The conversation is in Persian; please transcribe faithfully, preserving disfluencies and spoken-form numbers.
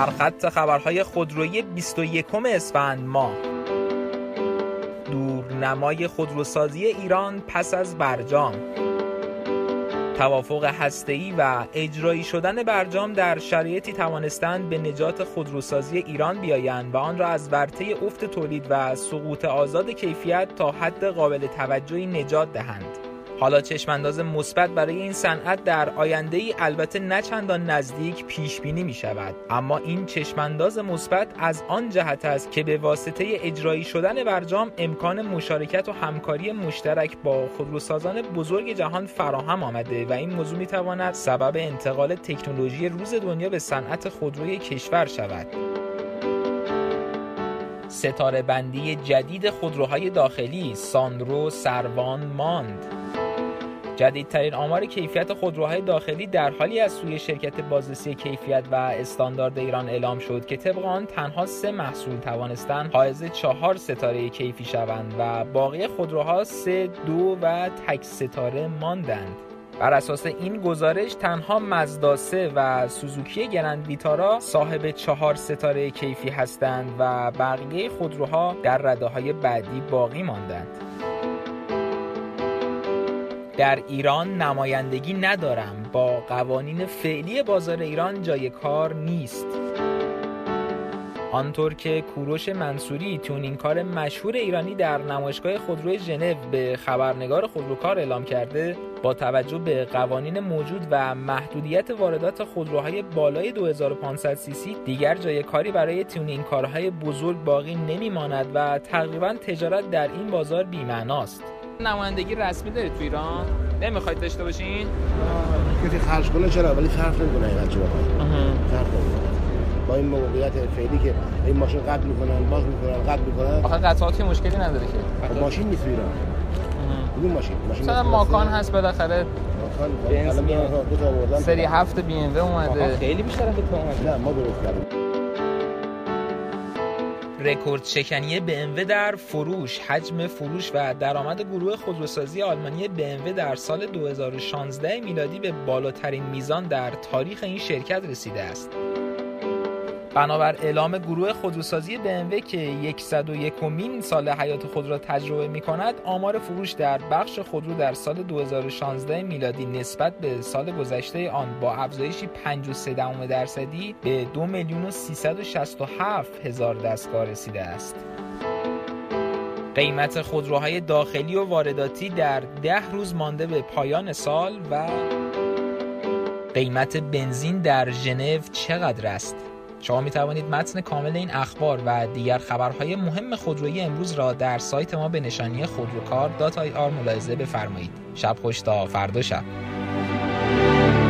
سرخط خبرهای خودرویی بیست و یکم اسفند ماه. دورنمای خودروسازی ایران پس از برجام. توافق هسته‌ای و اجرایی شدن برجام در شرایطی توانستند به نجات خودروسازی ایران بیایند و آن را از ورطه افت تولید و سقوط آزاد کیفیت تا حد قابل توجهی نجات دهند. حالا چشمانداز مثبت برای این صنعت در آینده‌ای البته نه چندان نزدیک پیش بینی می شود، اما این چشمانداز مثبت از آن جهت است که به واسطه اجرایی شدن برجام امکان مشارکت و همکاری مشترک با خودروسازان بزرگ جهان فراهم آمده و این موضوع می تواند سبب انتقال تکنولوژی روز دنیا به صنعت خودروی کشور شود. ستاره بندی جدید خودروهای داخلی، ساندرو سروان ماند. جدیدترین آمار کیفیت خودروهای داخلی در حالی از سوی شرکت بازرسی کیفیت و استاندارد ایران اعلام شد که طبق آن تنها سه محصول توانستند حائز چهار ستاره کیفی شوند و باقی خودروها سه، دو و تک ستاره ماندند. بر اساس این گزارش تنها مازدا سه و سوزوکی گرند ویتارا صاحب چهار ستاره کیفی هستند و بقیه خودروها در رده‌های بعدی باقی ماندند. در ایران نمایندگی ندارم، با قوانین فعلی بازار ایران جای کار نیست. آنطور که کوروش منصوری تیونینگکار مشهور ایرانی در نمایشگاه خودروی ژنو به خبرنگار خودروکار اعلام کرده، با توجه به قوانین موجود و محدودیت واردات خودروهای بالای دو هزار و پانصد سی سی دیگر جای کاری برای تیونینگکارهای بزرگ باقی نمیماند و تقریبا تجارت در این بازار بی‌معناست. نمایندگی رسمی دارید تو ایران؟ نمیخواید داشته باشین؟ کسی خرج کنه چرا، ولی فرق نمیکنه این بچه‌ها. فرق نمیکنه. با این موقعیت فعلی که این ماشین قطع میکنن، باز میکنن، قطع میکنن. آخه قطعاتی مشکلی نداره که. ماشین نیست ایران. کدوم ماشین؟ ماشین مثلا ماکان هست بالاخره. ماکان الان دو تا آوردن. سری هفت بی ام و اومده. خیلی بیشتر از تو اومده. نه ما درست کردیم. رکورد شکنی بی ام و در فروش، حجم فروش و درآمد گروه خودروسازی آلمانی بی ام و در سال دو هزار و شانزده میلادی به بالاترین میزان در تاریخ این شرکت رسیده است. بنابر اعلام گروه خودروسازی بی ام و که صد و یکمین سال حیات خود را تجربه می‌کند، آمار فروش در بخش خودرو در سال دو هزار و شانزده میلادی نسبت به سال گذشته آن با افزایشی پنجاه و سه دهم درصدی به دو میلیون و سیصد و شصت و هفت هزار دستگاه رسیده است. قیمت خودروهای داخلی و وارداتی در ده روز مانده به پایان سال و قیمت بنزین در ژنو چقدر است؟ شما می توانید متن کامل این اخبار و دیگر خبرهای مهم خودرویی امروز را در سایت ما به نشانی خودروکار دات آی آر ملاحظه بفرمایید. شب خوش تا فردا شب.